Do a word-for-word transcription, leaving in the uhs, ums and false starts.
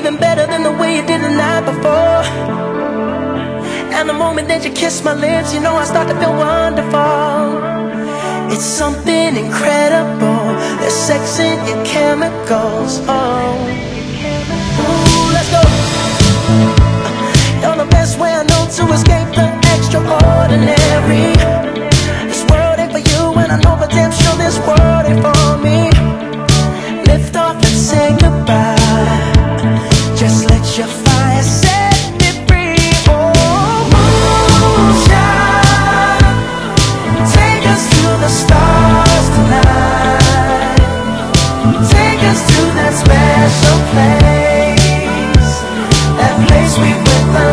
even better than the way you did the night before. And the moment that you kiss my lips, you know I start to feel wonderful. It's something incredible. There's sex in your chemicals. Oh, ooh, let's go. You're the best way I know to escape the extraordinary. This world ain't for you, and I know for damn sure this world ain't for me. Lift off and say goodbye. Just let your fire set me free. Oh, moonshine, take us to the stars tonight. Take us to that special place, that place we went.